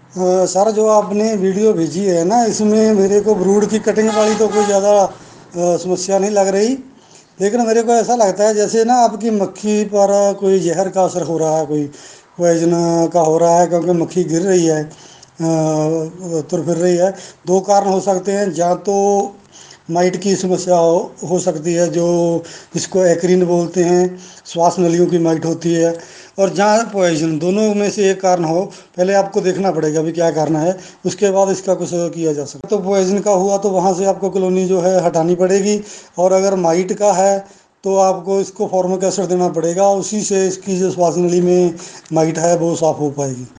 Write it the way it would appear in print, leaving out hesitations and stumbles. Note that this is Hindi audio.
सर, जो आपने वीडियो भेजी है ना, इसमें मेरे को ब्रूड की कटिंग वाली तो कोई ज़्यादा समस्या नहीं लग रही। लेकिन मेरे को ऐसा लगता है जैसे ना आपकी मक्खी पर कोई जहर का असर हो रहा है, कोई पॉइजन का हो रहा है, क्योंकि मक्खी गिर रही है, तुर फिर रही है। दो कारण हो सकते हैं, या तो माइट की समस्या हो सकती है, जो जिसको एक्रिन बोलते हैं, श्वास नलियों की माइट होती है। और जहाँ पॉइजन, दोनों में से एक कारण हो। पहले आपको देखना पड़ेगा भी क्या कारण है, उसके बाद इसका कुछ किया जा सकता है। तो पॉइजन का हुआ तो वहाँ से आपको कॉलोनी जो है हटानी पड़ेगी। और अगर माइट का है तो आपको इसको फॉर्मिक एसिड देना पड़ेगा, उसी से इसकी जो श्वास नली में माइट है वो साफ हो पाएगी।